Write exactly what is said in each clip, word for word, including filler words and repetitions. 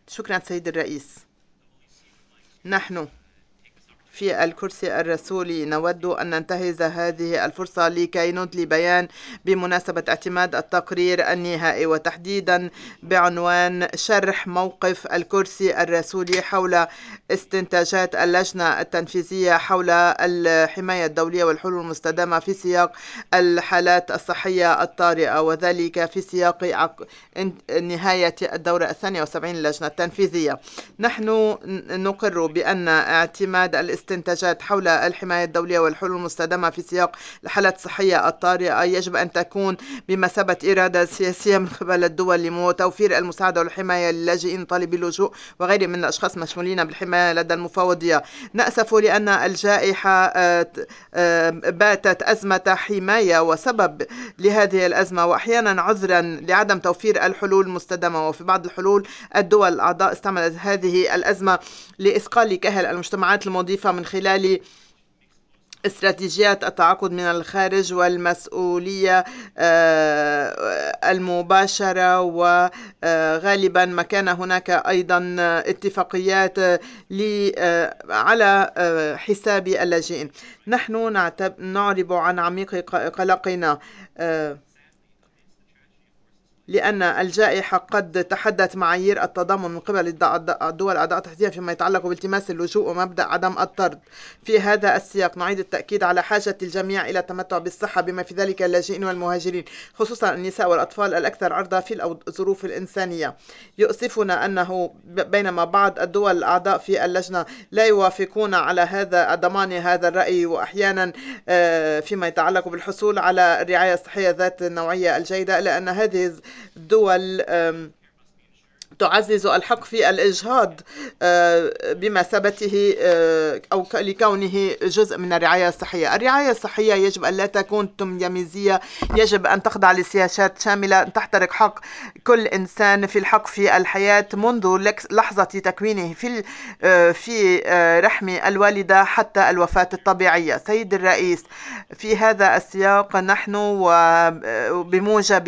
شكرا سيد الرئيس. نحن في الكرسي الرسولي نود أن ننتهز هذه الفرصة لكي ندلي بيان بمناسبة اعتماد التقرير النهائي، وتحديدا بعنوان شرح موقف الكرسي الرسولي حول استنتاجات اللجنة التنفيذية حول الحماية الدولية والحلول المستدامة في سياق الحالات الصحية الطارئة، وذلك في سياق نهاية الدورة الثانية والسبعين للجنة التنفيذية. نحن نقر بأن اعتماد الاستنتاجات حول الحماية الدولية والحلول المستدامة في سياق الحالات الصحية الطارئة يجب أن تكون بمثابة إرادة سياسية من قبل الدول لتوفير المساعدة والحماية للاجئين طالبي اللجوء وغيرهم من الأشخاص المشمولين بالحماية لدى المفوضية. نأسف لأن الجائحة باتت أزمة حماية وسبب لهذه الأزمة، وأحيانا عذرا لعدم توفير الحلول المستدامة. وفي بعض الحلول الدول الأعضاء استعملت هذه الأزمة لإثقال كاهل المجتمعات المضيفة من خلال استراتيجيات التعاقد من الخارج والمسؤولية المباشرة، وغالبا ما كان هناك أيضا اتفاقيات على حساب اللاجئين. نحن نعرب عن عميق قلقنا لأن الجائحة قد تحدت معايير التضامن من قبل الدول الأعضاء تحديدا فيما يتعلق بالتماس اللجوء ومبدأ عدم الطرد. في هذا السياق نعيد التأكيد على حاجة الجميع إلى التمتع بالصحة بما في ذلك اللاجئين والمهاجرين، خصوصا النساء والأطفال الأكثر عرضة في الظروف الإنسانية. يؤسفنا أنه بينما بعض الدول الأعضاء في اللجنة لا يوافقون على هذا ضمان هذا الرأي، وأحيانا فيما يتعلق بالحصول على الرعاية الصحية ذات النوعية الجيدة، لأن هذه الدول تعزز الحق في الإجهاض بمثابته أو لكونه جزء من الرعاية الصحية. الرعاية الصحية يجب أن لا تكون تمييزية، يجب أن تخضع لسياسات شاملة تحترق حق كل إنسان في الحق في الحياة منذ لحظة تكوينه في في رحم الوالدة حتى الوفاة الطبيعية. سيد الرئيس، في هذا السياق نحن وبموجب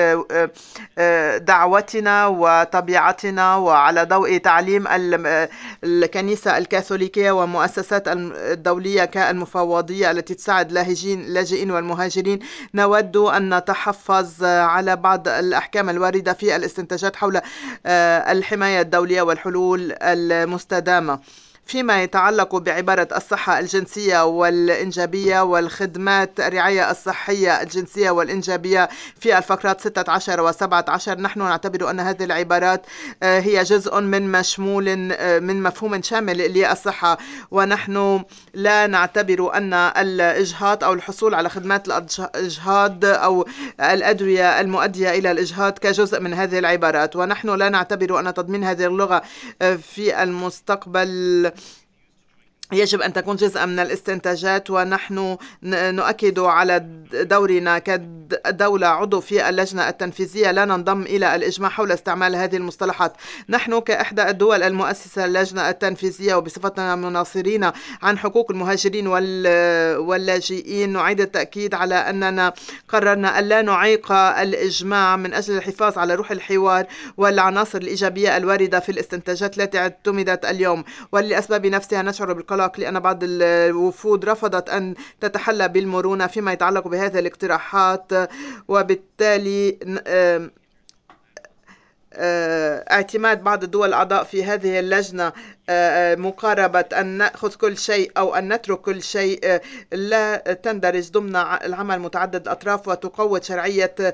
دعوتنا وطبيعتنا وعلى ضوء تعليم الكنيسة الكاثوليكية والمؤسسات الدولية كالمفوضية التي تساعد اللاجئين والمهاجرين، نود أن نتحفظ على بعض الأحكام الواردة في الاستنتاجات حول الحماية الدولية والحلول المستدامة فيما يتعلق بعبارة الصحة الجنسية والإنجابية والخدمات الرعاية الصحية الجنسية والإنجابية في الفقرات ستة عشر و سبعة عشر. نحن نعتبر أن هذه العبارات هي جزء من مشمول من مفهوم شامل للصحة، ونحن لا نعتبر أن الإجهاض أو الحصول على خدمات الإجهاض أو الأدوية المؤدية إلى الإجهاض كجزء من هذه العبارات، ونحن لا نعتبر أن تضمين هذه اللغة في المستقبل يجب أن تكون جزءا من الاستنتاجات. ونحن نؤكد على دورنا كدولة عضو في اللجنة التنفيذية لا ننضم إلى الإجماع حول استعمال هذه المصطلحات. نحن كإحدى الدول المؤسسة للجنة التنفيذية وبصفتنا مناصرين عن حقوق المهاجرين واللاجئين نعيد التأكيد على أننا قررنا أن لا نعيق الإجماع من أجل الحفاظ على روح الحوار والعناصر الإيجابية الواردة في الاستنتاجات التي اعتمدت اليوم. وللأسباب نفسها نشعر بالقلق لأن بعض الوفود رفضت أن تتحلى بالمرونة فيما يتعلق بهذه الاقتراحات، وبالتالي اعتماد بعض الدول الأعضاء في هذه اللجنة مقاربة أن نأخذ كل شيء أو أن نترك كل شيء لا تندرج ضمن العمل متعدد الأطراف وتقوض شرعية